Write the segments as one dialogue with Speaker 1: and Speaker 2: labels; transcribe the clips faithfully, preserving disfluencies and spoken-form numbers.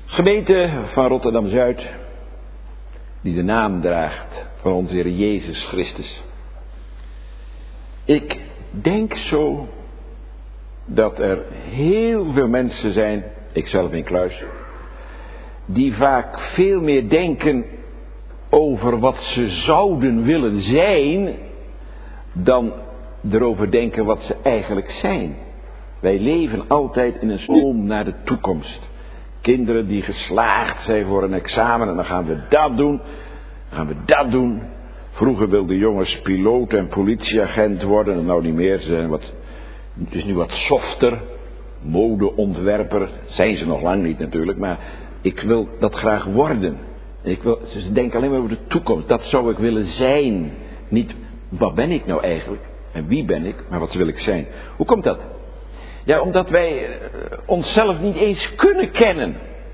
Speaker 1: Gemeente van Rotterdam-Zuid, die de naam draagt van onze Heer Jezus Christus. Ik denk zo dat er heel veel mensen zijn, ikzelf in kluis, die vaak veel meer denken over wat ze zouden willen zijn, dan erover denken wat ze eigenlijk zijn. Wij leven altijd in een stroom naar de toekomst. Kinderen die geslaagd zijn voor een examen en dan gaan we dat doen, dan gaan we dat doen. Vroeger wilden jongens piloot en politieagent worden, en nou niet meer. Ze zijn wat, het is nu wat softer, modeontwerper, zijn ze nog lang niet natuurlijk, maar ik wil dat graag worden. Ik wil, ze denken alleen maar over de toekomst, dat zou ik willen zijn. Niet wat ben ik nou eigenlijk en wie ben ik, maar wat wil ik zijn. Hoe komt dat? Ja, omdat wij uh, onszelf niet eens kunnen kennen.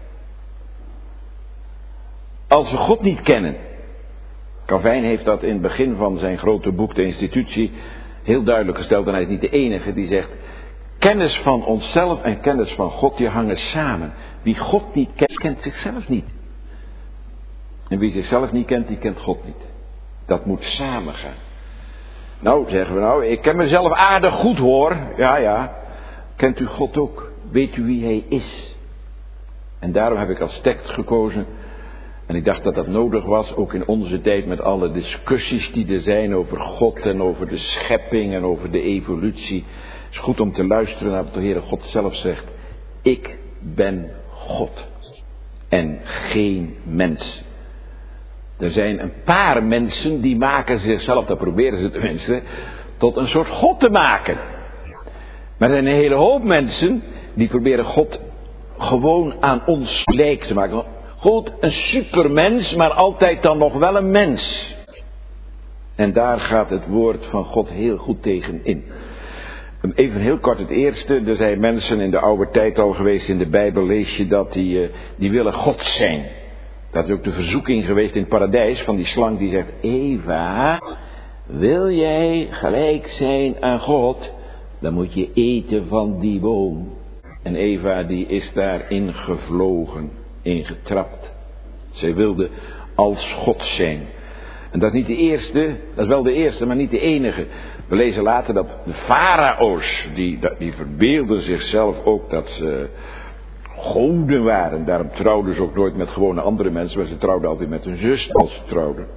Speaker 1: Als we God niet kennen. Calvijn heeft dat in het begin van zijn grote boek, De Institutie, heel duidelijk gesteld. En hij is niet de enige die zegt, kennis van onszelf en kennis van God, die hangen samen. Wie God niet kent, kent zichzelf niet. En wie zichzelf niet kent, die kent God niet. Dat moet samengaan. Nou, zeggen we nou, ik ken mezelf aardig goed hoor. Ja, ja. Kent u God ook? Weet u wie Hij is? En daarom heb ik als tekst gekozen. En ik dacht dat dat nodig was, ook in onze tijd met alle discussies die er zijn over God en over de schepping en over de evolutie. Het is goed om te luisteren naar wat de Heere God zelf zegt. Ik ben God en geen mens. Er zijn een paar mensen die maken zichzelf, dat proberen ze tenminste, tot een soort God te maken. Maar er zijn een hele hoop mensen die proberen God gewoon aan ons gelijk te maken. God, een supermens, maar altijd dan nog wel een mens. En daar gaat het woord van God heel goed tegen in. Even heel kort het eerste. Er zijn mensen in de oude tijd al geweest, in de Bijbel lees je dat, die, uh, die willen God zijn. Dat is ook de verzoeking geweest in het paradijs van die slang die zegt, Eva, wil jij gelijk zijn aan God? Dan moet je eten van die boom. En Eva die is daarin gevlogen, ingetrapt. Zij wilde als God zijn. En dat is niet de eerste, dat is wel de eerste, maar niet de enige. We lezen later dat de farao's, die, die verbeelden zichzelf ook dat ze goden waren. Daarom trouwden ze ook nooit met gewone andere mensen, maar ze trouwden altijd met hun zus als ze trouwden.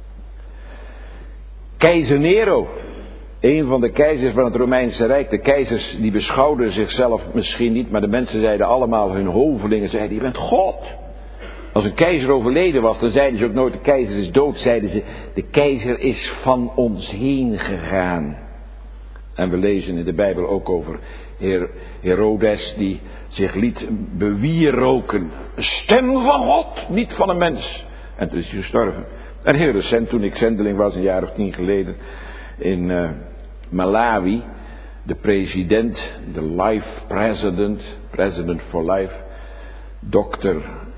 Speaker 1: Keizer Nero, een van de keizers van het Romeinse Rijk. De keizers die beschouwden zichzelf misschien niet, maar de mensen zeiden allemaal, hun hovelingen zeiden, je bent God. Als een keizer overleden was, dan zeiden ze ook nooit, de keizer is dood, zeiden ze, de keizer is van ons heen gegaan. En we lezen in de Bijbel ook over Her- Herodes die zich liet bewieroken. Een stem van God, niet van een mens. En toen is hij gestorven. En heel recent, toen ik zendeling was, een jaar of tien geleden, in uh, Malawi, de president, de life president, president for life, dokter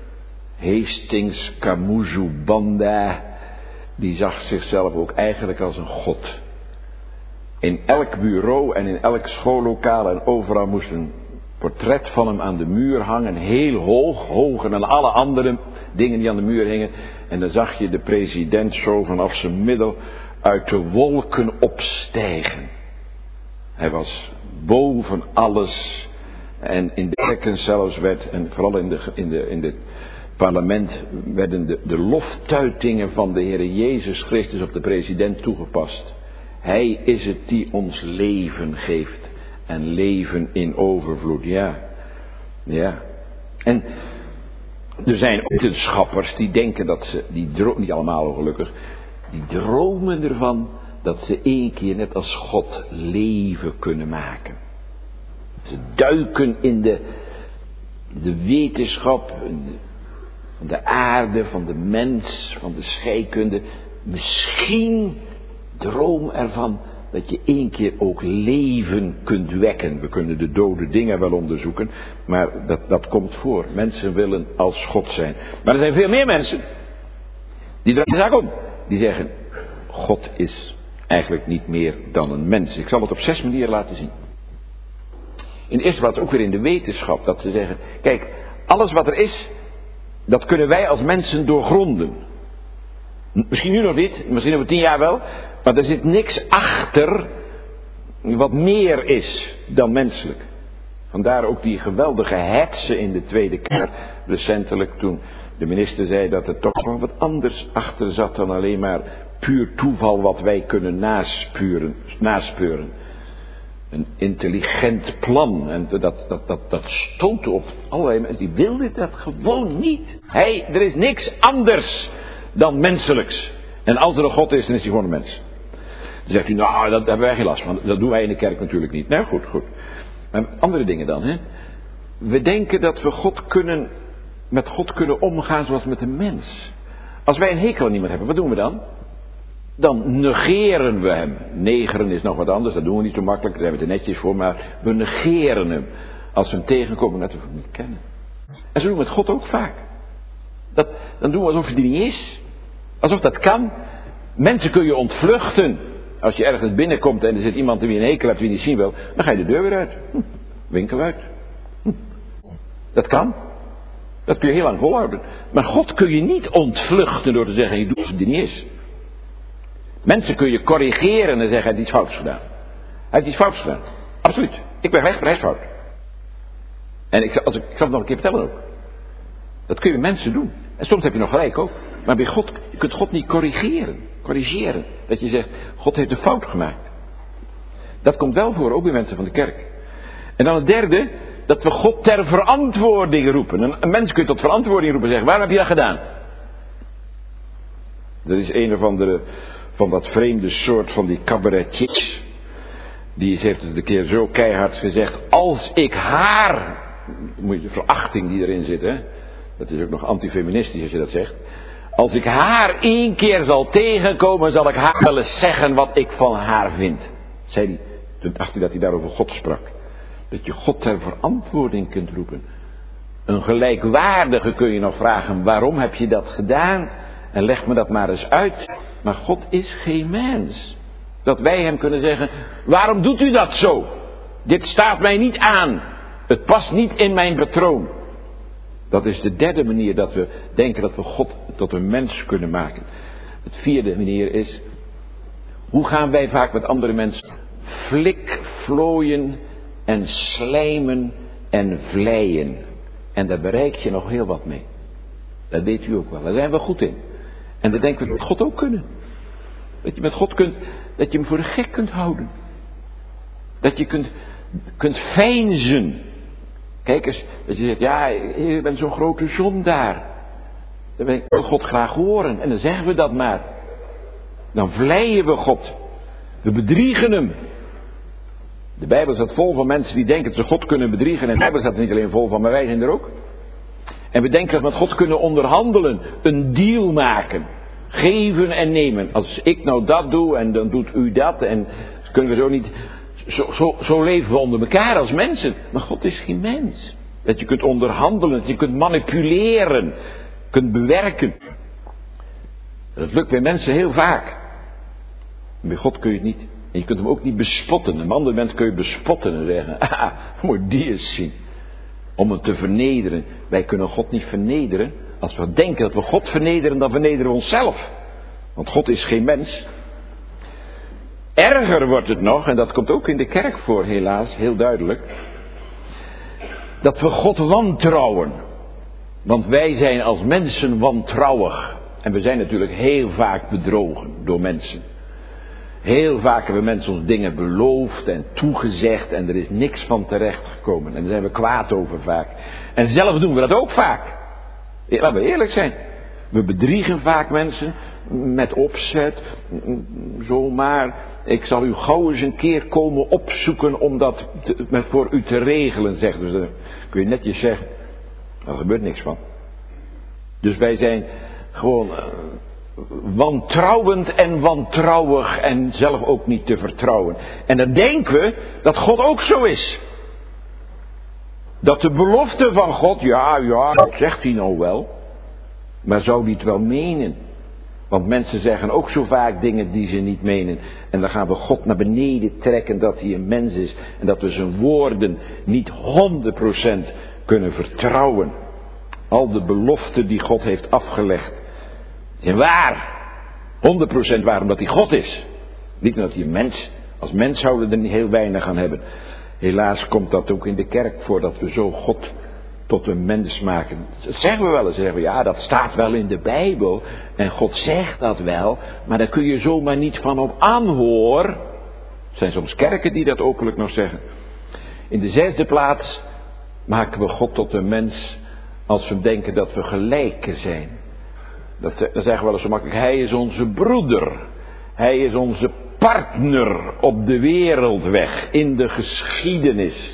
Speaker 1: Hastings Kamuzu Banda, die zag zichzelf ook eigenlijk als een god. In elk bureau en in elk schoollokaal en overal moest een portret van hem aan de muur hangen, heel hoog, hoger dan alle andere dingen die aan de muur hingen. En dan zag je de president zo vanaf zijn middel uit de wolken opstijgen. Hij was boven alles. En in de kerken zelfs werd, en vooral in de, in de, in de parlement, werden de, de loftuitingen van de Heer Jezus Christus op de president toegepast. Hij is het die ons leven geeft. En leven in overvloed, ja. Ja. En er zijn wetenschappers die denken dat ze, die dromen, niet allemaal gelukkig, die dromen ervan dat ze één keer net als God leven kunnen maken. Ze duiken in de, de wetenschap, in de, van de aarde, van de mens, van de scheikunde. Misschien droom ervan dat je één keer ook leven kunt wekken. We kunnen de dode dingen wel onderzoeken, maar dat, dat komt voor. Mensen willen als God zijn. Maar er zijn veel meer mensen die draaien de zaak om. Die zeggen, God is eigenlijk niet meer dan een mens. Ik zal het op zes manieren laten zien. In de eerste plaats ook weer in de wetenschap, dat ze zeggen, kijk, alles wat er is, Dat kunnen wij als mensen doorgronden. Misschien nu nog niet, misschien over tien jaar wel. Maar er zit niks achter wat meer is dan menselijk. Vandaar ook die geweldige hetze in de Tweede Kamer recentelijk toen de minister zei dat er toch wel wat anders achter zat dan alleen maar puur toeval wat wij kunnen naspeuren. naspeuren. Een intelligent plan. En dat, dat, dat, dat stootte op allerlei mensen. Die wilden dat gewoon niet. Hey, er is niks anders dan menselijks. En als er een God is, dan is hij gewoon een mens. Dan zegt u, nou, daar hebben wij geen last van. Dat doen wij in de kerk natuurlijk niet. Nou, goed, goed. Maar andere dingen dan, hè. We denken dat we God kunnen, met God kunnen omgaan zoals met een mens. Als wij een hekel aan iemand hebben, wat doen we dan? Dan negeren we hem. Negeren is nog wat anders, dat doen we niet zo makkelijk, daar hebben we er netjes voor, maar we negeren hem. Als we hem tegenkomen, dat we hem niet kennen. En zo doen we met God ook vaak. Dat, dan doen we alsof hij er niet is. Alsof dat kan. Mensen kun je ontvluchten. Als je ergens binnenkomt en er zit iemand die een hekel hebt, die je niet zien wil, dan ga je de deur weer uit. Hm, winkel uit. Hm. Dat kan. Dat kun je heel lang volhouden. Maar God kun je niet ontvluchten door te zeggen, je doet alsof die niet is. Mensen kun je corrigeren en zeggen, hij heeft iets fouts gedaan. Hij heeft iets fouts gedaan. Absoluut. Ik ben recht, maar hij is fout. En ik, als ik, ik zal het nog een keer vertellen ook. Dat kun je mensen doen. En soms heb je nog gelijk ook. Maar bij God, je kunt God niet corrigeren. Corrigeren. Dat je zegt, God heeft een fout gemaakt. Dat komt wel voor, ook bij mensen van de kerk. En dan het derde, dat we God ter verantwoording roepen. Een, een mens kun je tot verantwoording roepen en zeggen, waarom heb je dat gedaan? Er is een of andere van dat vreemde soort van die cabaretiers. Die heeft het een keer zo keihard gezegd, als ik haar, moet je de verachting die erin zit, hè. Dat is ook nog antifeministisch als je dat zegt. Als ik haar één keer zal tegenkomen, zal ik haar wel eens zeggen wat ik van haar vind. Zei hij, toen dacht hij dat hij daarover God sprak. Dat je God ter verantwoording kunt roepen. Een gelijkwaardige kun je nog vragen, waarom heb je dat gedaan? En leg me dat maar eens uit. Maar God is geen mens. Dat wij hem kunnen zeggen, waarom doet u dat zo? Dit staat mij niet aan. Het past niet in mijn patroon. Dat is de derde manier dat we denken dat we God tot een mens kunnen maken. Het vierde manier is, hoe gaan wij vaak met andere mensen flikvlooien en slijmen en vleien. En daar bereik je nog heel wat mee. Dat weet u ook wel, daar zijn we goed in. En dat denken we dat God ook kunnen. Dat je met God kunt, dat je hem voor de gek kunt houden. Dat je kunt, kunt veinzen. Kijk eens, dat je zegt, ja, je bent zo'n grote zondaar. Dan wil ik God graag horen. En dan zeggen we dat maar. Dan vleien we God. We bedriegen hem. De Bijbel staat vol van mensen die denken dat ze God kunnen bedriegen. En de Bijbel staat er niet alleen vol van, maar wij zijn er ook. En we denken dat we met God kunnen onderhandelen. Een deal maken. Geven en nemen. Als ik nou dat doe en dan doet u dat. En kunnen we zo niet... Zo, zo, zo leven we onder elkaar als mensen. Maar God is geen mens. Dat je kunt onderhandelen. Dat je kunt manipuleren. Kunt bewerken. Dat lukt bij mensen heel vaak. En bij God kun je het niet. En je kunt hem ook niet bespotten. Een ander mens kun je bespotten en zeggen. Ah, moet die eens zien. Om hem te vernederen. Wij kunnen God niet vernederen. Als we denken dat we God vernederen, dan vernederen we onszelf. Want God is geen mens. Erger wordt het nog, en dat komt ook in de kerk voor helaas, heel duidelijk. Dat we God wantrouwen. Want wij zijn als mensen wantrouwig. En we zijn natuurlijk heel vaak bedrogen door mensen. Heel vaak hebben mensen ons dingen beloofd en toegezegd en er is niks van terecht gekomen. En daar zijn we kwaad over vaak. En zelf doen we dat ook vaak. Laten we eerlijk zijn. We bedriegen vaak mensen met opzet. Zomaar, ik zal u gauw eens een keer komen opzoeken om dat te, met voor u te regelen, zegt. Dus dan kun je netjes zeggen, er gebeurt niks van. Dus wij zijn gewoon uh, wantrouwend en wantrouwig en zelf ook niet te vertrouwen. En dan denken we dat God ook zo is. Dat de belofte van God, ja, ja, dat zegt hij nou wel. Maar zou hij het wel menen? Want mensen zeggen ook zo vaak dingen die ze niet menen. En dan gaan we God naar beneden trekken dat hij een mens is. En dat we zijn woorden niet honderd procent kunnen vertrouwen. Al de beloften die God heeft afgelegd zijn waar. honderd procent waar, omdat hij God is. Niet omdat hij een mens, als mens zouden we er niet heel weinig aan hebben. Helaas komt dat ook in de kerk voor, dat we zo God tot een mens maken. Dat zeggen we wel eens, zeggen we, ja, dat staat wel in de Bijbel. En God zegt dat wel, maar daar kun je zomaar niet van op aanhoor. Er zijn soms kerken die dat openlijk nog zeggen. In de zesde plaats maken we God tot een mens als we denken dat we gelijken zijn. Dat, dat zeggen we wel eens zo makkelijk. Hij is onze broeder. Hij is onze partner op de wereldweg, in de geschiedenis.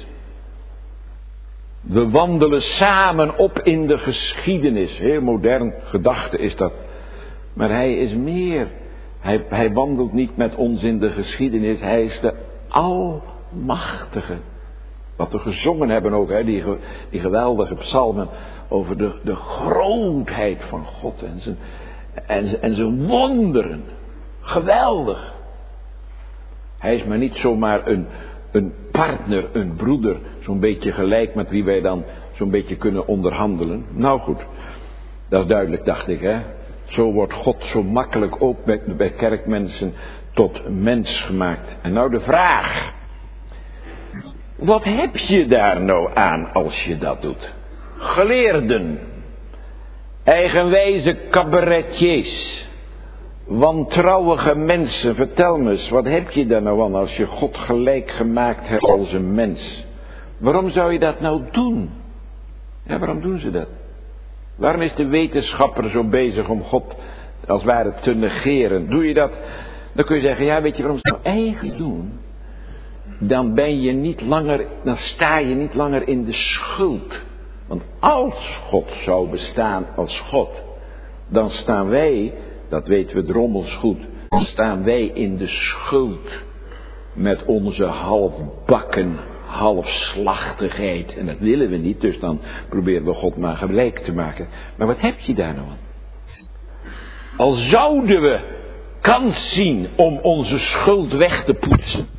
Speaker 1: We wandelen samen op in de geschiedenis. Heel modern gedachte is dat. Maar hij is meer. Hij, hij wandelt niet met ons in de geschiedenis. Hij is de Almachtige. Wat we gezongen hebben ook, hè, die, die geweldige psalmen over de, de grootheid van God en zijn, en, zijn, en zijn wonderen. Geweldig. Hij is maar niet zomaar een, een partner, een broeder, zo'n beetje gelijk met wie wij dan zo'n beetje kunnen onderhandelen. Nou goed, dat is duidelijk, dacht ik, hè. Zo wordt God zo makkelijk ook bij, bij kerkmensen tot mens gemaakt. En nou de vraag. Wat heb je daar nou aan als je dat doet? Geleerden, eigenwijze cabaretiers, wantrouwige mensen, vertel me eens, wat heb je daar nou aan als je God gelijk gemaakt hebt als een mens? Waarom zou je dat nou doen? Ja, waarom doen ze dat? Waarom is de wetenschapper zo bezig om God als het ware te negeren? Doe je dat, dan kun je zeggen, ja, weet je waarom ze het nou eigen doen? Dan ben je niet langer, dan sta je niet langer in de schuld. Want als God zou bestaan als God, dan staan wij, dat weten we drommels goed, dan staan wij in de schuld met onze halfbakken halfslachtigheid. En dat willen we niet, dus dan proberen we God maar gelijk te maken. Maar wat heb je daar nou aan? Al zouden we kans zien om onze schuld weg te poetsen,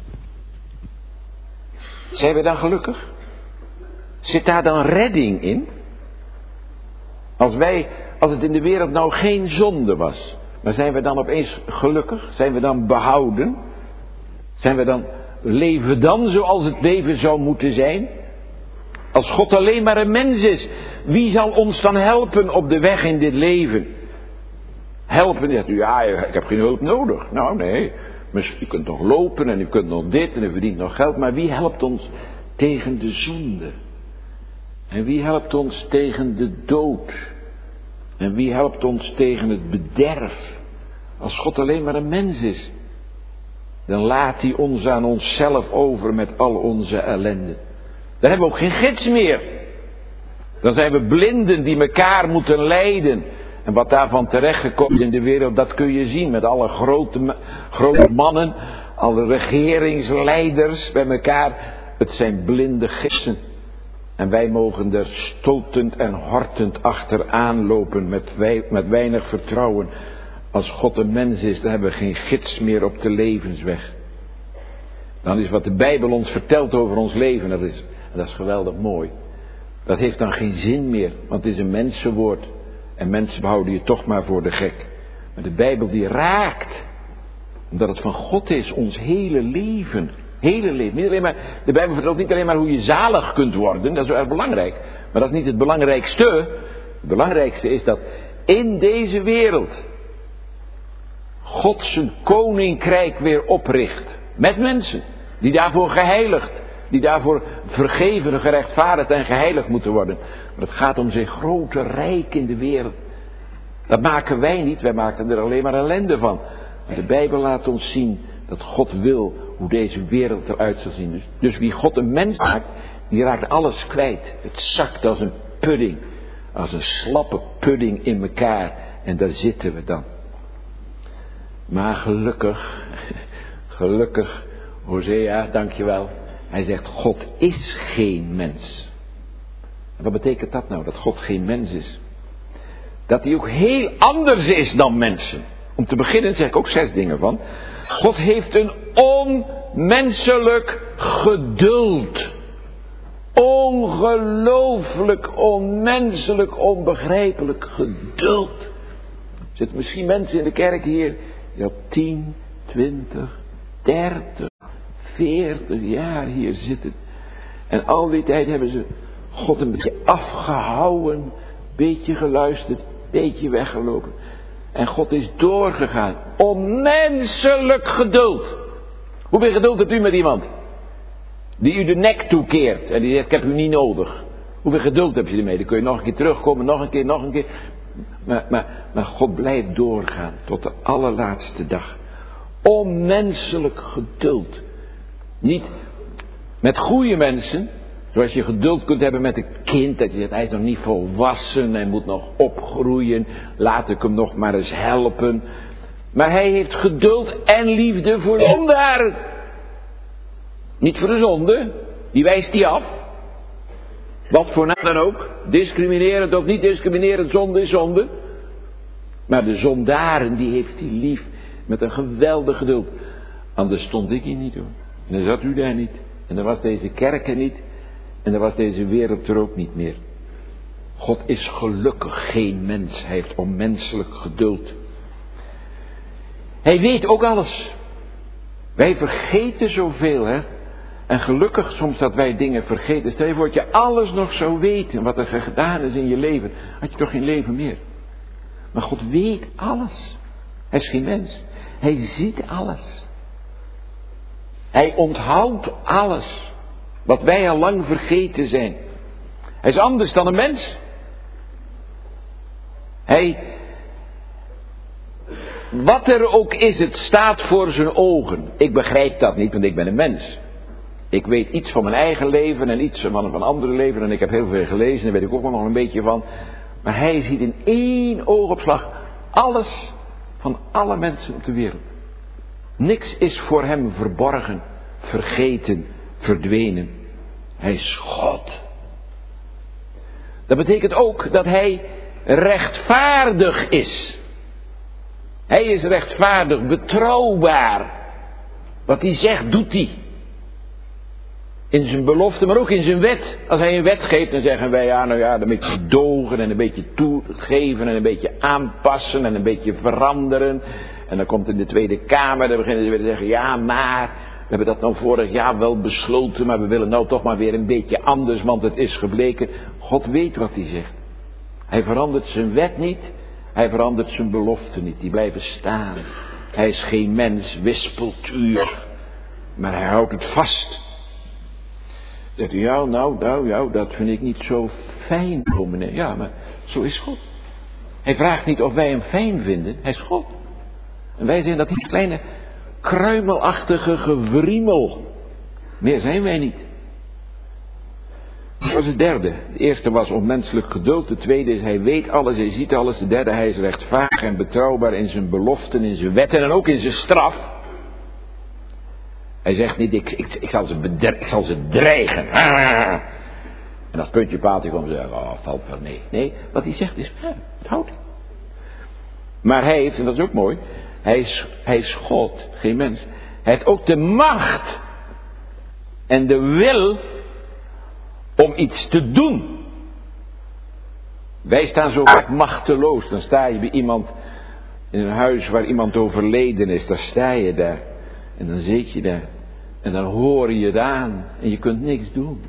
Speaker 1: zijn we dan gelukkig? Zit daar dan redding in? Als wij, als het in de wereld nou geen zonde was, maar zijn we dan opeens gelukkig? Zijn we dan behouden? Zijn we dan, leven we dan zoals het leven zou moeten zijn? Als God alleen maar een mens is, wie zal ons dan helpen op de weg in dit leven? Helpen, zegt u, ja, ik heb geen hulp nodig. Nou, nee. U kunt nog lopen en u kunt nog dit en u verdient nog geld. Maar wie helpt ons tegen de zonde? En wie helpt ons tegen de dood? En wie helpt ons tegen het bederf? Als God alleen maar een mens is, dan laat hij ons aan onszelf over met al onze ellende. Dan hebben we ook geen gids meer. Dan zijn we blinden die elkaar moeten leiden. En wat daarvan terechtgekomen is in de wereld, dat kun je zien met alle grote, grote mannen, alle regeringsleiders bij elkaar. Het zijn blinde gidsen. En wij mogen er stotend en hortend achteraan lopen met, wij, met weinig vertrouwen. Als God een mens is, dan hebben we geen gids meer op de levensweg. Dan is wat de Bijbel ons vertelt over ons leven, dat is, dat is geweldig mooi. Dat heeft dan geen zin meer, want het is een mensenwoord. En mensen houden je toch maar voor de gek. Maar de Bijbel die raakt. Omdat het van God is, ons hele leven. Hele leven. Niet alleen maar, de Bijbel vertelt niet alleen maar hoe je zalig kunt worden. Dat is wel erg belangrijk. Maar dat is niet het belangrijkste. Het belangrijkste is dat in deze wereld God zijn koninkrijk weer opricht. Met mensen. Die daarvoor geheiligd. Die daarvoor vergeven, gerechtvaardigd en geheiligd moeten worden. Maar het gaat om zijn grote rijk in de wereld. Dat maken wij niet, wij maken er alleen maar ellende van. Maar de Bijbel laat ons zien dat God wil hoe deze wereld eruit zal zien. Dus, dus wie God een mens maakt, die raakt alles kwijt. Het zakt als een pudding. Als een slappe pudding in elkaar. En daar zitten we dan. Maar gelukkig, gelukkig, Hosea, dankjewel. Hij zegt, God is geen mens. En wat betekent dat nou, dat God geen mens is? Dat hij ook heel anders is dan mensen. Om te beginnen zeg ik ook zes dingen van. God heeft een onmenselijk geduld. ongelooflijk, onmenselijk, onbegrijpelijk geduld. Er zitten misschien mensen in de kerk hier die al tien, twintig, dertig, veertig jaar hier zitten. En al die tijd hebben ze God een beetje afgehouden, een beetje geluisterd, een beetje weggelopen. En God is doorgegaan. Onmenselijk geduld. Hoeveel geduld hebt u met iemand die u de nek toekeert en die zegt, ik heb u niet nodig. Hoeveel geduld heb je ermee? Dan kun je nog een keer terugkomen, nog een keer, nog een keer. Maar, maar, maar God blijft doorgaan tot de allerlaatste dag. Onmenselijk geduld. Niet met goede mensen, zoals je geduld kunt hebben met een kind, dat je zegt, hij is nog niet volwassen, hij moet nog opgroeien, laat ik hem nog maar eens helpen. Maar hij heeft geduld en liefde voor zondaren. Niet voor de zonde, die wijst hij af. Wat voor naam dan ook, discriminerend of niet discriminerend, zonde is zonde. Maar de zondaren, die heeft hij lief, met een geweldig geduld. Anders stond ik hier niet hoor. En dan zat u daar niet. En dan was deze kerk er niet. En dan was deze wereld er ook niet meer. God is gelukkig geen mens. Hij heeft onmenselijk geduld. Hij weet ook alles. Wij vergeten zoveel, hè. En gelukkig soms dat wij dingen vergeten. Stel je voor dat je alles nog zou weten. Wat er gedaan is in je leven. Had je toch geen leven meer. Maar God weet alles. Hij is geen mens. Hij ziet alles. Hij onthoudt alles. Wat wij al lang vergeten zijn. Hij is anders dan een mens. Hij... Wat er ook is, het staat voor zijn ogen. Ik begrijp dat niet, want ik ben een mens. Ik weet iets van mijn eigen leven en iets van van andere leven. En ik heb heel veel gelezen, daar weet ik ook nog een beetje van. Maar hij ziet in één oogopslag alles van alle mensen op de wereld. Niks is voor hem verborgen, vergeten, verdwenen. Hij is God. Dat betekent ook dat hij rechtvaardig is. Hij is rechtvaardig, betrouwbaar. Wat hij zegt, doet hij. In zijn belofte, maar ook in zijn wet. Als hij een wet geeft, dan zeggen wij, ja, nou ja, een beetje dogen en een beetje toegeven en een beetje aanpassen en een beetje veranderen. En dan komt in de Tweede Kamer, dan beginnen ze weer te zeggen, ja, maar we hebben dat nou vorig jaar wel besloten, maar we willen nou toch maar weer een beetje anders, want het is gebleken. God weet wat hij zegt. Hij verandert zijn wet niet, hij verandert zijn belofte niet, die blijven staan. Hij is geen mens, wispeltuur, maar hij houdt het vast. Zegt u, ja, nou, nou, ja, dat vind ik niet zo fijn, dominee. Ja, maar zo is God. Hij vraagt niet of wij hem fijn vinden, hij is God. En wij zijn dat die kleine kruimelachtige gewriemel. Meer zijn wij niet. Dat was het derde. De eerste was onmenselijk geduld. De tweede is, hij weet alles, hij ziet alles. De derde, hij is rechtvaardig en betrouwbaar in zijn beloften, in zijn wetten en ook in zijn straf. Hij zegt niet, ik, ik, ik, zal, ze bedre- ik zal ze dreigen. Ah. En als puntje paaltje komt, zeggen, oh, valt wel mee. Nee, wat hij zegt is, ja, het houdt. Maar hij heeft, en dat is ook mooi, hij is, hij is God, geen mens. Hij heeft ook de macht en de wil om iets te doen. Wij staan zo vaak machteloos. Dan sta je bij iemand in een huis waar iemand overleden is. Dan sta je daar. En dan zit je daar. En dan hoor je het aan. En je kunt niks doen.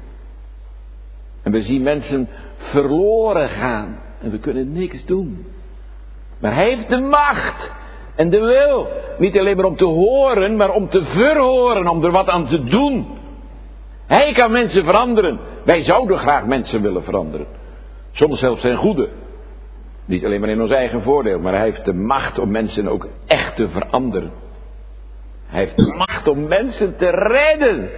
Speaker 1: En we zien mensen verloren gaan. En we kunnen niks doen. Maar hij heeft de macht. En de wil. Niet alleen maar om te horen. Maar om te verhoren. Om er wat aan te doen. Hij kan mensen veranderen. Wij zouden graag mensen willen veranderen. Soms zelfs zijn goede. Niet alleen maar in ons eigen voordeel. Maar hij heeft de macht om mensen ook echt te veranderen. Hij heeft de macht om mensen te redden.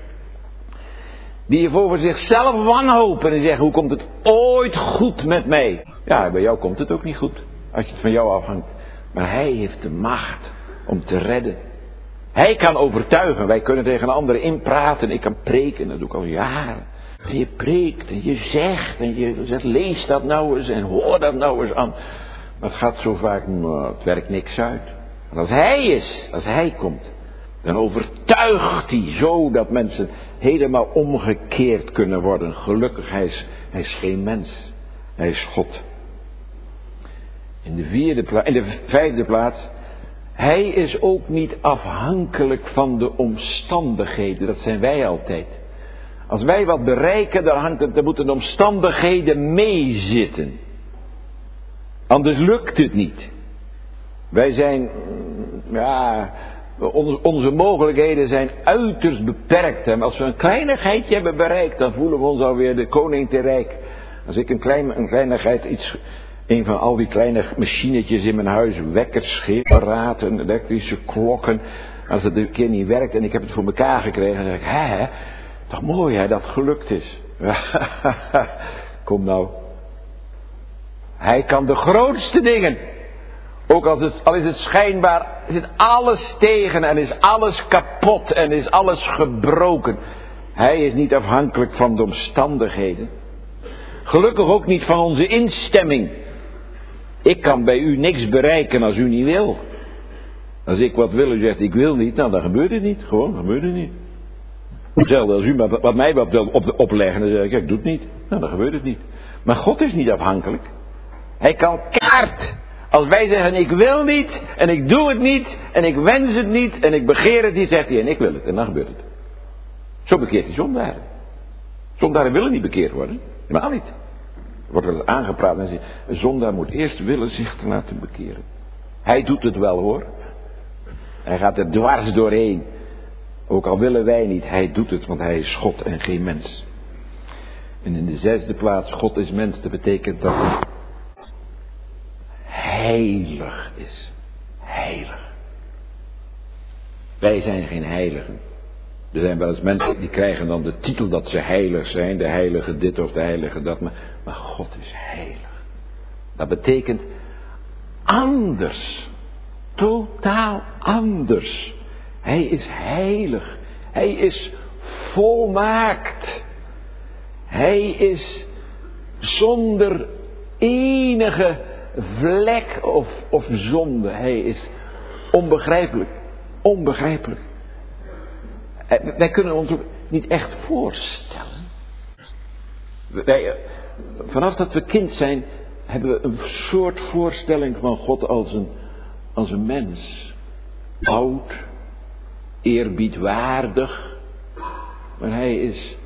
Speaker 1: Die voor zichzelf wanhopen en zeggen, hoe komt het ooit goed met mij? Ja, bij jou komt het ook niet goed. Als je het van jou afhangt. Maar hij heeft de macht om te redden. Hij kan overtuigen. Wij kunnen tegen een ander inpraten. Ik kan preken. Dat doe ik al jaren. En je preekt en je zegt. En je zegt, lees dat nou eens en hoor dat nou eens aan. Maar het gaat zo vaak, nou, het werkt niks uit. Maar als hij is, als hij komt, Dan overtuigt hij zo dat mensen helemaal omgekeerd kunnen worden. Gelukkig, hij is, hij is geen mens. Hij is God. In de, vierde pla- in de vijfde plaats. Hij is ook niet afhankelijk van de omstandigheden. Dat zijn wij altijd. Als wij wat bereiken, dan, hangt het, dan moeten de omstandigheden meezitten. Anders lukt het niet. Wij zijn, ja, onze, onze mogelijkheden zijn uiterst beperkt. En als we een kleinigheidje hebben bereikt, dan voelen we ons alweer de koning te rijk. Als ik een, klein, een kleinigheid, iets, een van al die kleine machinetjes in mijn huis, wekkers, scheeraten, elektrische klokken, als het een keer niet werkt en ik heb het voor elkaar gekregen, dan zeg ik, hè, toch mooi hè, dat het gelukt is. Kom nou. Hij kan de grootste dingen. Ook als het, al is het schijnbaar, zit alles tegen en is alles kapot en is alles gebroken. Hij is niet afhankelijk van de omstandigheden. Gelukkig ook niet van onze instemming. Ik kan bij u niks bereiken als u niet wil. Als ik wat wil en u zegt ik wil niet, nou dan gebeurt het niet. Gewoon, dan gebeurt het niet. Hetzelfde als u wat mij wat wil op, opleggen, dan zeg ik, ik doe het niet. Nou dan gebeurt het niet. Maar God is niet afhankelijk. Hij kan kaart. Als wij zeggen ik wil niet en ik doe het niet en ik wens het niet en ik begeer het niet, zegt hij en ik wil het en dan gebeurt het. Zo bekeert hij zondaren. Zondaren willen niet bekeerd worden. Helemaal niet. Er wordt wel eens aangepraat en zegt, een zondaar moet eerst willen zich te laten bekeren. Hij doet het wel hoor. Hij gaat er dwars doorheen. Ook al willen wij niet, hij doet het, want hij is God en geen mens. En in de zesde plaats, God is mens, dat betekent dat hij heilig is. Heilig. Wij zijn geen heiligen. Er zijn wel eens mensen die krijgen dan de titel dat ze heilig zijn. De heilige dit of de heilige dat. Maar, maar God is heilig. Dat betekent anders. Totaal anders. Hij is heilig. Hij is volmaakt. Hij is zonder enige vlek of, of zonde. Hij is onbegrijpelijk. Onbegrijpelijk. Wij kunnen ons ook niet echt voorstellen. Wij, vanaf dat we kind zijn, hebben we een soort voorstelling van God als een, als een mens. Oud, eerbiedwaardig. Maar hij is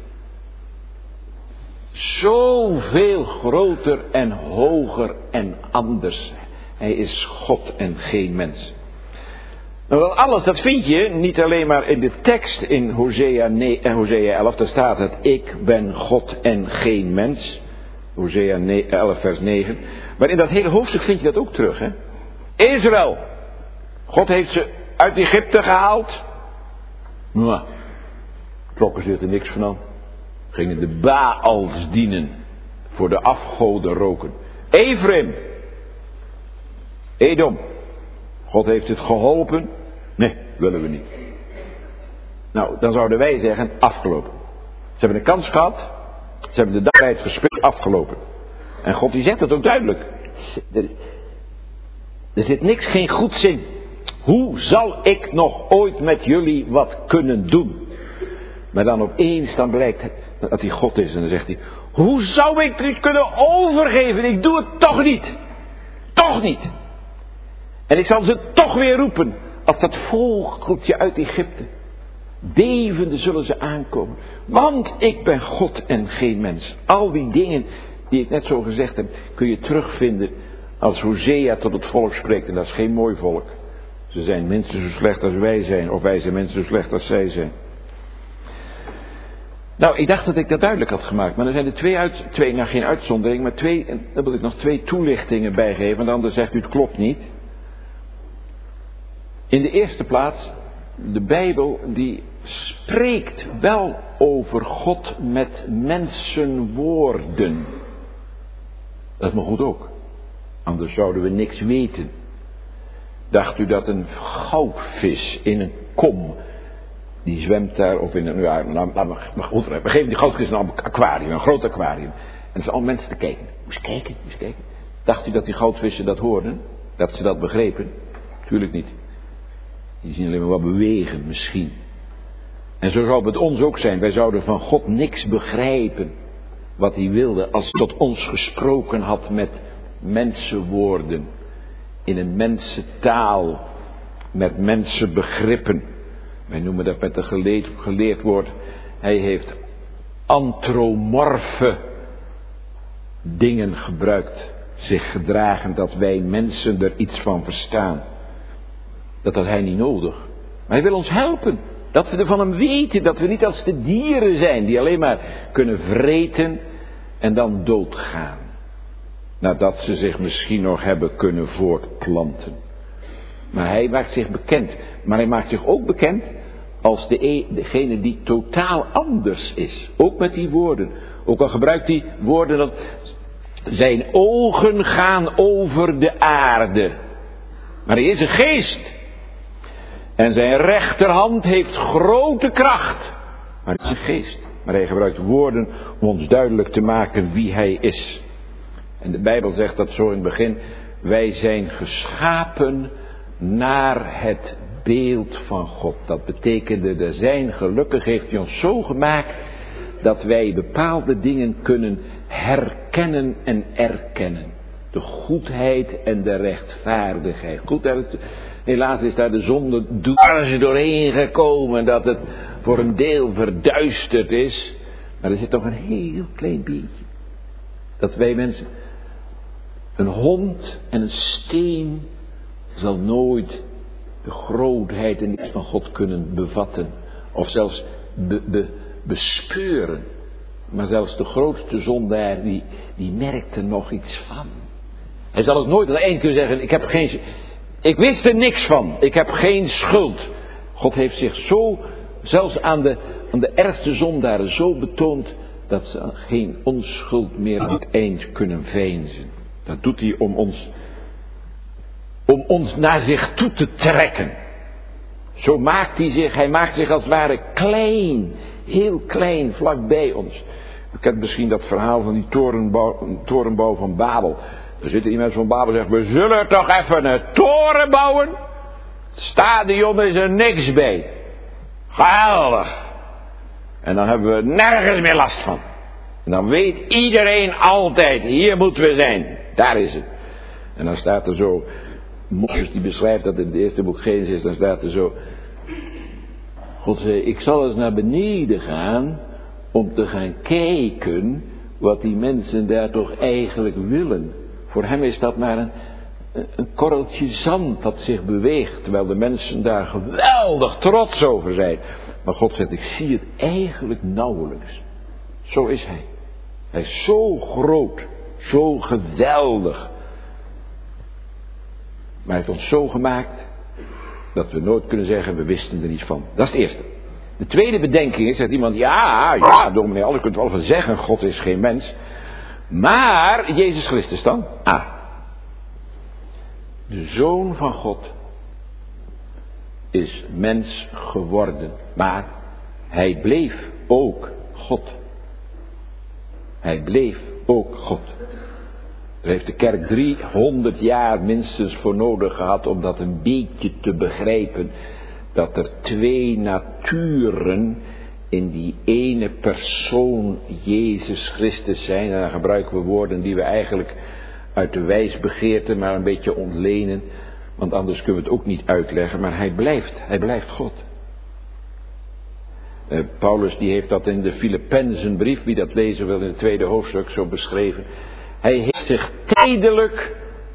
Speaker 1: zoveel groter en hoger en anders. Hij is God en geen mens. Nou, wel alles, dat vind je niet alleen maar in de tekst in Hosea, ne- Hosea elf, daar staat het, ik ben God en geen mens. Hosea elf vers negen. Maar in dat hele hoofdstuk vind je dat ook terug, hè. Israël. God heeft ze uit Egypte gehaald. Nou, trokken ze er niks van aan. Gingen de Baals dienen. Voor de afgoden roken. Ephraim. Edom. God heeft het geholpen. Nee, willen we niet. Nou, dan zouden wij zeggen, afgelopen. Ze hebben een kans gehad. Ze hebben de dagtijd verspild, afgelopen. En God die zegt het ook duidelijk. Er, is, er zit niks, geen goeds in. Hoe zal ik nog ooit met jullie wat kunnen doen? Maar dan opeens, dan blijkt het dat hij God is. En dan zegt hij, hoe zou ik dit kunnen overgeven? Ik doe het toch niet. Toch niet. En ik zal ze toch weer roepen. Als dat vogeltje uit Egypte. Bevende zullen ze aankomen. Want ik ben God en geen mens. Al die dingen die ik net zo gezegd heb, kun je terugvinden als Hosea tot het volk spreekt. En dat is geen mooi volk. Ze zijn minstens zo slecht als wij zijn. Of wij zijn minstens zo slecht als zij zijn. Nou, ik dacht dat ik dat duidelijk had gemaakt. Maar er zijn er twee, uit, twee nou geen uitzondering, maar twee, en daar wil ik nog twee toelichtingen bij geven. Want anders zegt u het klopt niet. In de eerste plaats, de Bijbel die spreekt wel over God met mensenwoorden. Dat mag goed ook. Anders zouden we niks weten. Dacht u dat een goudvis in een kom, die zwemt daar, of in een, ja, nou, nou, maar goed, we geven die goudvis een aquarium, een groot aquarium. En er zijn al mensen te kijken. Moest kijken, moest kijken. Dacht u dat die goudvissen dat hoorden? Dat ze dat begrepen? Tuurlijk niet. Die zien alleen maar wat bewegen misschien. En zo zou het ons ook zijn. Wij zouden van God niks begrijpen wat hij wilde als hij tot ons gesproken had met mensenwoorden. In een mensentaal. Met mensenbegrippen. Wij noemen dat met een geleerd, geleerd woord. Hij heeft antromorfe dingen gebruikt. Zich gedragen dat wij mensen er iets van verstaan. Dat had hij niet nodig. Maar hij wil ons helpen. Dat we er van hem weten. Dat we niet als de dieren zijn. Die alleen maar kunnen vreten. En dan doodgaan. Nadat ze zich misschien nog hebben kunnen voortplanten. Maar hij maakt zich bekend. Maar hij maakt zich ook bekend als de e- degene die totaal anders is. Ook met die woorden. Ook al gebruikt hij woorden dat zijn ogen gaan over de aarde. Maar hij is een geest. En zijn rechterhand heeft grote kracht. Maar het is een geest. Maar hij gebruikt woorden om ons duidelijk te maken wie hij is. En de Bijbel zegt dat zo in het begin. Wij zijn geschapen naar het beeld van God. Dat betekende er zijn. Gelukkig heeft hij ons zo gemaakt dat wij bepaalde dingen kunnen herkennen en erkennen. De goedheid en de rechtvaardigheid. Goed, helaas is daar de zonde dwars doorheen gekomen. Dat het voor een deel verduisterd is. Maar er zit toch een heel klein beetje. Dat wij mensen. Een hond en een steen zal nooit de grootheid en iets van God kunnen bevatten. Of zelfs be, be, bespeuren. Maar zelfs de grootste zondaar die, die merkt er nog iets van. Hij zal het nooit aan één kunnen zeggen. Ik heb geen. Ik wist er niks van. Ik heb geen schuld. God heeft zich zo, zelfs aan de, aan de ergste zondaren, zo betoond dat ze geen onschuld meer aan het eind kunnen veinzen. Dat doet hij om ons, om ons naar zich toe te trekken. Zo maakt hij zich, hij maakt zich als het ware klein, heel klein vlakbij ons. U kent misschien dat verhaal van die torenbouw, torenbouw van Babel. Er zitten iemand van Babel en zegt, we zullen toch even een toren bouwen? Het stadion is er niks bij. Geweldig. En dan hebben we nergens meer last van. En dan weet iedereen altijd, hier moeten we zijn. Daar is het. En dan staat er zo, Mozes die beschrijft dat in het eerste boek Genesis, dan staat er zo, God zei, ik zal eens naar beneden gaan om te gaan kijken wat die mensen daar toch eigenlijk willen. Voor hem is dat maar een, een korreltje zand dat zich beweegt, terwijl de mensen daar geweldig trots over zijn. Maar God zegt, ik zie het eigenlijk nauwelijks. Zo is hij. Hij is zo groot, zo geweldig. Maar hij heeft ons zo gemaakt dat we nooit kunnen zeggen, we wisten er niets van. Dat is het eerste. De tweede bedenking is, zegt iemand, ja, ja, dominee, alles kunt wel van zeggen, God is geen mens. Maar, Jezus Christus dan? Ah. De Zoon van God is mens geworden. Maar hij bleef ook God. Hij bleef ook God. Daar heeft de kerk driehonderd jaar minstens voor nodig gehad om dat een beetje te begrijpen. Dat er twee naturen in die ene persoon Jezus Christus zijn. En dan gebruiken we woorden die we eigenlijk uit de wijsbegeerte maar een beetje ontlenen. Want anders kunnen we het ook niet uitleggen. Maar hij blijft, hij blijft God. Uh, Paulus die heeft dat in de Filippenzenbrief, wie dat lezen wil in het tweede hoofdstuk, zo beschreven. Hij heeft zich tijdelijk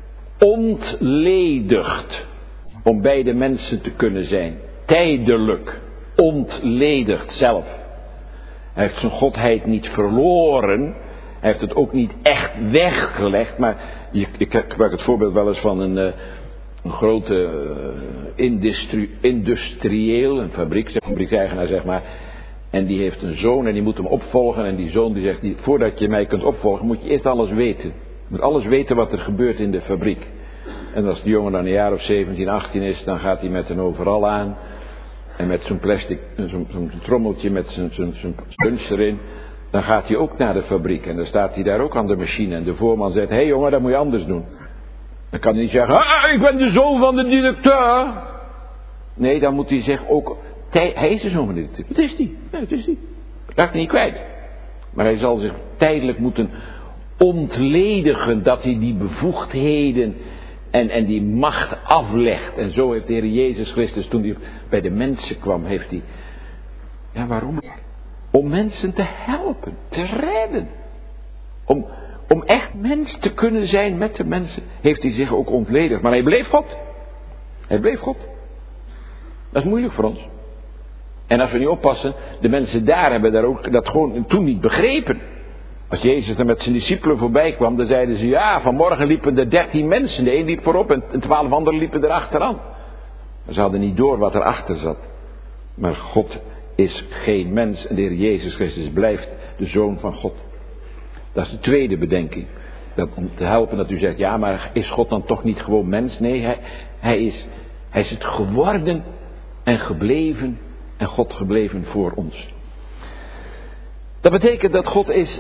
Speaker 1: ontledigd om bij de mensen te kunnen zijn. Tijdelijk ontledigd zelf. Hij heeft zijn godheid niet verloren. Hij heeft het ook niet echt weggelegd. Maar je, ik gebruik het voorbeeld wel eens van een, een grote uh, industrie, industrieel, een fabriek, een fabriekseigenaar zeg maar. En die heeft een zoon en die moet hem opvolgen. En die zoon die zegt, die, voordat je mij kunt opvolgen moet je eerst alles weten. Je moet alles weten wat er gebeurt in de fabriek. En als die jongen dan een jaar of zeventien, achttien is, dan gaat hij met een overal aan. En met zo'n plastic, zo'n, zo'n trommeltje met zijn, zijn, zijn punch erin. Dan gaat hij ook naar de fabriek. En dan staat hij daar ook aan de machine. En de voorman zegt, hé hey jongen, dat moet je anders doen. Dan kan hij niet zeggen, ah, ik ben de zoon van de directeur. Nee, dan moet hij zich ook... Tij, hij is de zoon van dit. Wat is die? Nee, het is die. Raakt hij niet kwijt. Maar hij zal zich tijdelijk moeten ontledigen dat hij die bevoegdheden en, en die macht aflegt. En zo heeft de Heer Jezus Christus, toen hij bij de mensen kwam, heeft hij... Ja, waarom? Om mensen te helpen, te redden. Om, om echt mens te kunnen zijn met de mensen, heeft hij zich ook ontledigd. Maar hij bleef God. Hij bleef God. Dat is moeilijk voor ons. En als we niet oppassen, de mensen daar hebben daar ook dat gewoon toen niet begrepen. Als Jezus er met zijn discipelen voorbij kwam, dan zeiden ze, ja, vanmorgen liepen er dertien mensen. De een liep voorop en twaalf anderen liepen er achteraan. Maar ze hadden niet door wat erachter zat. Maar God is geen mens en de Heer Jezus Christus blijft de Zoon van God. Dat is de tweede bedenking. Dat, om te helpen dat u zegt, ja, maar is God dan toch niet gewoon mens? Nee, hij, hij, is, hij is het geworden en gebleven en God gebleven voor ons. Dat betekent dat God is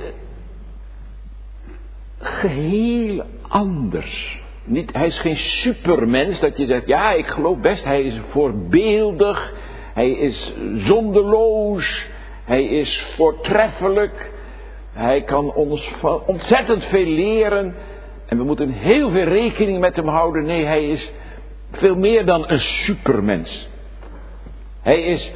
Speaker 1: geheel anders. Niet, hij is geen supermens dat je zegt, ja, ik geloof best, hij is voorbeeldig, hij is zonderloos, hij is voortreffelijk, hij kan ons ontzettend veel leren en we moeten heel veel rekening met hem houden. Nee, hij is veel meer dan een supermens. Hij is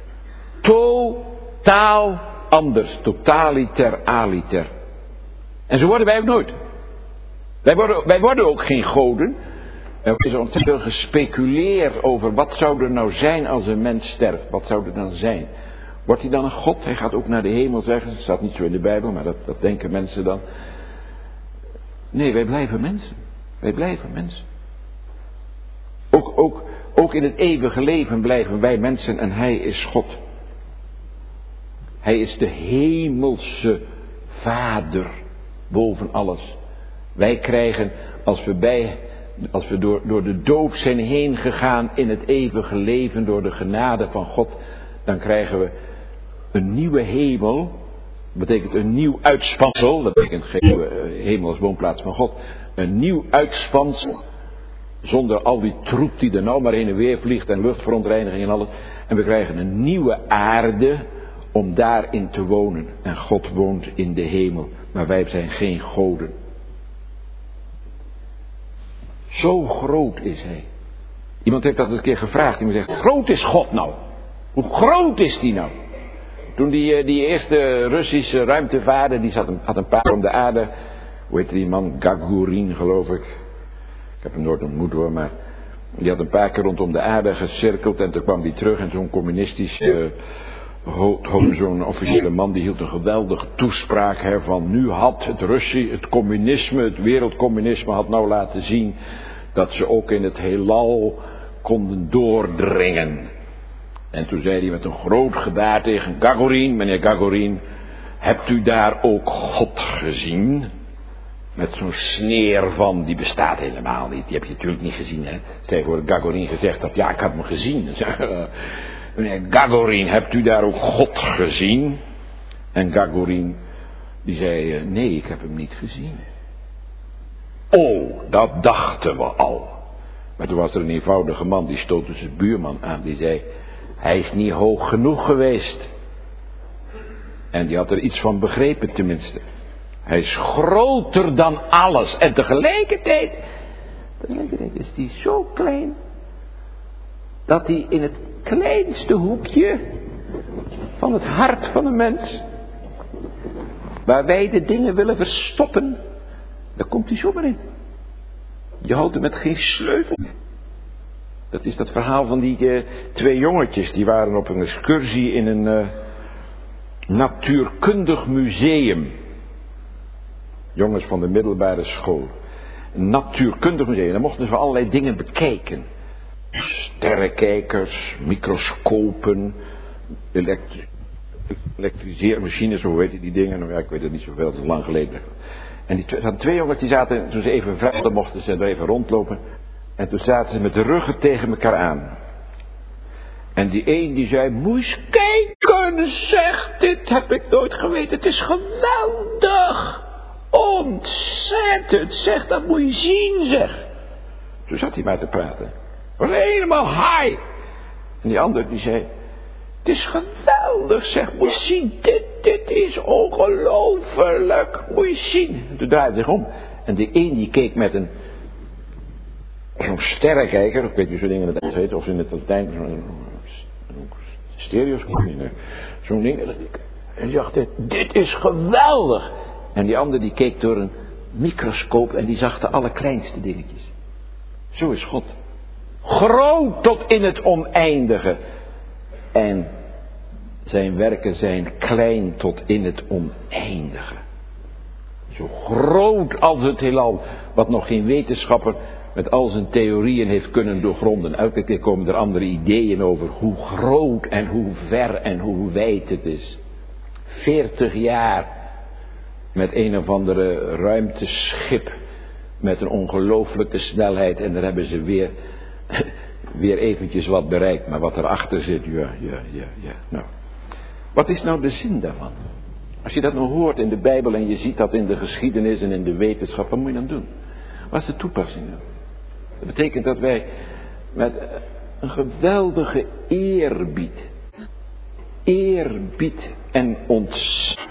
Speaker 1: totaal anders, totaliter aliter. En zo worden wij ook nooit. Wij worden, wij worden ook geen goden. Er is ontzettend veel gespeculeerd over wat zou er nou zijn als een mens sterft. Wat zou er dan zijn? Wordt hij dan een god? Hij gaat ook naar de hemel, zeggen ze. Dat staat niet zo in de Bijbel, maar dat, dat denken mensen dan. Nee, wij blijven mensen. Wij blijven mensen. Ook, ook, ook in het eeuwige leven blijven wij mensen en hij is God. Hij is de hemelse Vader boven alles. Wij krijgen, als we, bij, als we door, door de doop zijn heen gegaan in het eeuwige leven, door de genade van God, dan krijgen we een nieuwe hemel. Dat betekent een nieuw uitspansel. Dat betekent geen nieuwe hemel als woonplaats van God. Een nieuw uitspansel. Zonder al die troep die er nou maar heen en weer vliegt en luchtverontreiniging en alles. En we krijgen een nieuwe aarde om daarin te wonen. En God woont in de hemel. Maar wij zijn geen goden. Zo groot is hij. Iemand heeft dat eens een keer gevraagd. Iemand zegt, hoe groot is God nou? Hoe groot is die nou? Toen die, die eerste Russische ruimtevaarder, die zat een, had een paar om de aarde. Hoe heette die man? Gagarin, geloof ik. Ik heb hem nooit ontmoet hoor, maar die had een paar keer rondom de aarde gecirkeld en toen kwam hij terug en zo'n communistisch, uh, ho- ho- zo'n officiële man die hield een geweldige toespraak hè, van nu had het Russie, het communisme, het wereldcommunisme had nou laten zien dat ze ook in het heelal konden doordringen. En toen zei hij met een groot gebaar tegen Gagarin, meneer Gagarin, hebt u daar ook God gezien? Met zo'n sneer van, die bestaat helemaal niet. Die heb je natuurlijk niet gezien, hè. Zij voor Gagarin gezegd dat, ja, ik heb hem gezien. Meneer Gagarin, hebt u daar ook God gezien? En Gagarin, die zei, nee, ik heb hem niet gezien. Oh, dat dachten we al. Maar toen was er een eenvoudige man, die stootte zijn buurman aan. Die zei, hij is niet hoog genoeg geweest. En die had er iets van begrepen tenminste. Hij is groter dan alles. En tegelijkertijd, tegelijkertijd is hij zo klein, dat hij in het kleinste hoekje van het hart van een mens, waar wij de dingen willen verstoppen, daar komt hij zomaar in. Je houdt hem met geen sleutel. Dat is dat verhaal van die uh, twee jongetjes, die waren op een excursie in een uh, natuurkundig museum. Jongens van de middelbare school. Een natuurkundig museum. Daar mochten ze allerlei dingen bekijken. Sterrenkijkers, microscopen, elektri- elektriseermachines, hoe weet je die dingen? Nou ja, ik weet het niet zoveel, dat is lang geleden. En die twee, twee jongens die zaten, toen ze even vrij hadden, mochten ze er even rondlopen. En toen zaten ze met de ruggen tegen elkaar aan. En die een die zei, moet eens kijken, zeg, dit heb ik nooit geweten, het is geweldig. Ontzettend, zeg, dat moet je zien, zeg. Toen zat hij maar te praten. Was helemaal high. En die ander die zei, het is geweldig, zeg, moet je zien, dit, dit is ongelooflijk, moet je zien. En toen draaide hij zich om. En de een die keek met een, zo'n sterrenkijker, ik weet niet zo'n ding in het Engels heet, of in het Latijn, zo'n stereoscoop, zo'n ding. En die dacht, dit, dit is geweldig. En die ander die keek door een microscoop en die zag de allerkleinste dingetjes. Zo is God. Groot tot in het oneindige. En zijn werken zijn klein tot in het oneindige. Zo groot als het heelal, wat nog geen wetenschapper met al zijn theorieën heeft kunnen doorgronden. Elke keer komen er andere ideeën over hoe groot en hoe ver en hoe wijd het is. Veertig jaar met een of andere ruimteschip met een ongelooflijke snelheid en daar hebben ze weer, weer eventjes wat bereikt. Maar wat erachter zit, ja, ja, ja, ja. Nou, wat is nou de zin daarvan? Als je dat nou hoort in de Bijbel en je ziet dat in de geschiedenis en in de wetenschap, wat moet je dan doen? Wat is de toepassing dan? Dat betekent dat wij met een geweldige eerbied, eerbied en ontzag.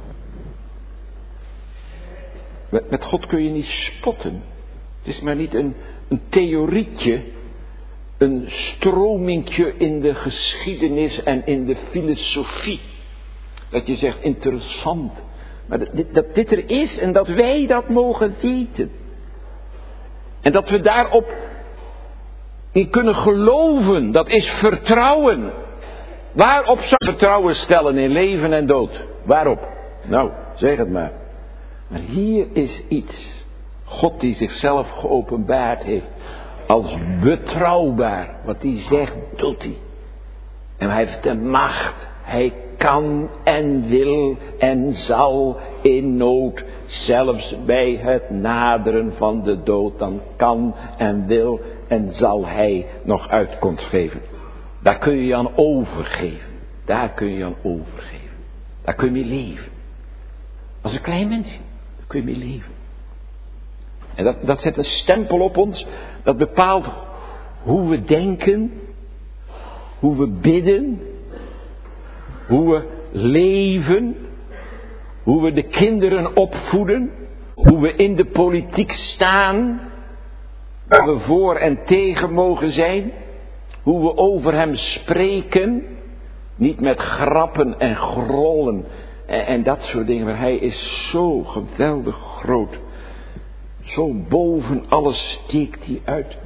Speaker 1: Met God kun je niet spotten. Het is maar niet een, een theorietje, een stromingje in de geschiedenis en in de filosofie. Dat je zegt interessant, maar dat dit, dat dit er is en dat wij dat mogen weten. En dat we daarop in kunnen geloven, dat is vertrouwen. Waarop zou je vertrouwen stellen in leven en dood? Waarop? Nou, zeg het maar. Maar hier is iets. God die zichzelf geopenbaard heeft als betrouwbaar. Wat hij zegt, doet hij. En hij heeft de macht. Hij kan en wil en zal in nood, zelfs bij het naderen van de dood, dan kan en wil en zal hij nog uitkomst geven. Daar kun je je aan overgeven. Daar kun je je aan overgeven. Daar kun je mee leven. Als een klein mensje, daar kun je mee leven. En dat, dat zet een stempel op ons, dat bepaalt hoe we denken, hoe we bidden, hoe we leven, hoe we de kinderen opvoeden, hoe we in de politiek staan, waar we voor en tegen mogen zijn, hoe we over hem spreken, niet met grappen en grollen en, en dat soort dingen, maar hij is zo geweldig groot, zo boven alles steekt hij uit.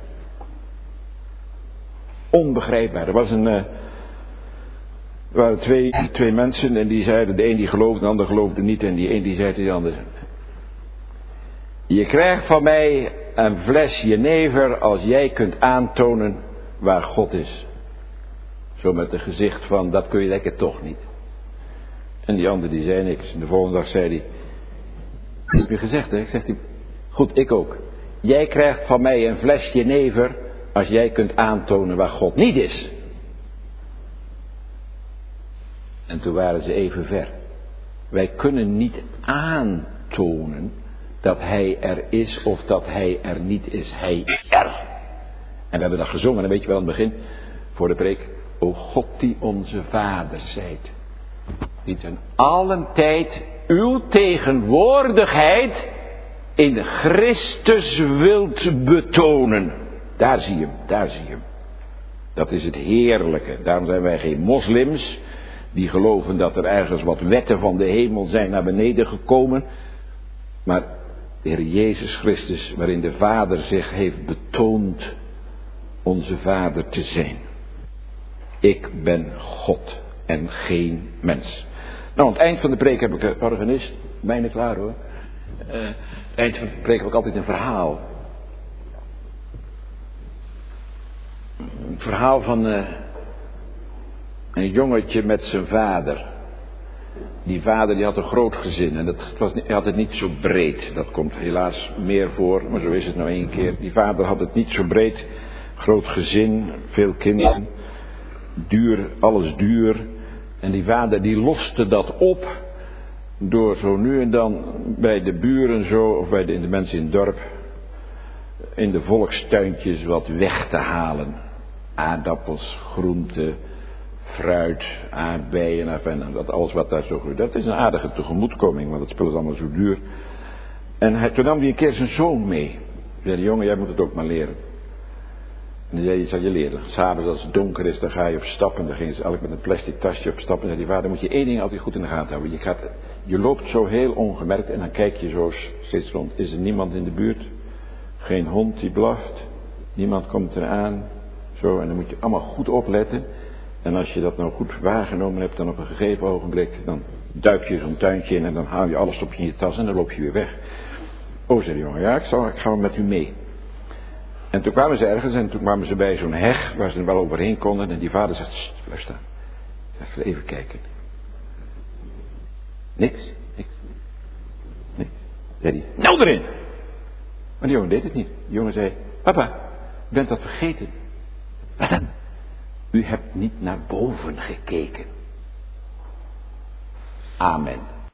Speaker 1: Onbegrijpbaar. Er was een... Uh, Er waren twee, twee mensen en die zeiden, de een die geloofde, de ander geloofde niet. En die een die zei tegen de ander, je krijgt van mij een fles jenever als jij kunt aantonen waar God is. Zo met een gezicht van, dat kun je lekker toch niet. En die ander die zei niks. En de volgende dag zei hij, dat heb je gezegd hè? Ik zeg, goed, ik ook. Jij krijgt van mij een fles jenever als jij kunt aantonen waar God niet is. En toen waren ze even ver. Wij kunnen niet aantonen dat hij er is of dat hij er niet is. Hij is er. En we hebben dat gezongen, en weet je wel aan het begin, voor de preek. O God die onze Vader zijt. Die ten allen tijd uw tegenwoordigheid in Christus wilt betonen. Daar zie je hem, daar zie je hem. Dat is het heerlijke. Daarom zijn wij geen moslims die geloven dat er ergens wat wetten van de hemel zijn naar beneden gekomen. Maar de Heer Jezus Christus, waarin de Vader zich heeft betoond onze Vader te zijn. Ik ben God en geen mens. Nou, aan het eind van de preek heb ik de organist, bijna klaar hoor. Uh, aan het eind van de preek heb ik altijd een verhaal. Een verhaal van uh, een jongetje met zijn vader. Die vader die had een groot gezin en dat was, hij had het niet zo breed. Dat komt helaas meer voor, maar zo is het nou één keer. Die vader had het niet zo breed. Groot gezin, veel kinderen. Duur, alles duur. En die vader die loste dat op door zo nu en dan bij de buren zo, of bij de, de mensen in het dorp, in de volkstuintjes wat weg te halen. aardappels, groenten, fruit, aardbeien en dat alles wat daar zo groeit. Dat is een aardige tegemoetkoming, want dat spul is allemaal zo duur. En hij, toen nam hij een keer zijn zoon mee. Hij zei, jongen, jij moet het ook maar leren. En hij zei, je zal je leren. S'avonds als het donker is, dan ga je op stap. En dan gingen ze elk met een plastic tasje op stap. En zei die vader, moet je één ding altijd goed in de gaten houden. Je, gaat, je loopt zo heel ongemerkt en dan kijk je zo steeds rond. Is er niemand in de buurt? Geen hond die blaft. Niemand komt eraan. Zo, en dan moet je allemaal goed opletten. En als je dat nou goed waargenomen hebt, dan op een gegeven ogenblik, dan duik je zo'n tuintje in en dan haal je alles op in je tas en dan loop je weer weg. Oh, zei de jongen, ja, ik, zal, ik ga wel met u mee. En toen kwamen ze ergens en toen kwamen ze bij zo'n heg waar ze er wel overheen konden. En die vader zegt, sst, blijf staan. Ik ga even kijken. Niks, niks, niks. Zei hij, nou erin! Maar die jongen deed het niet. Die jongen zei, papa, u bent dat vergeten. Wat dan? U hebt niet naar boven gekeken. Amen.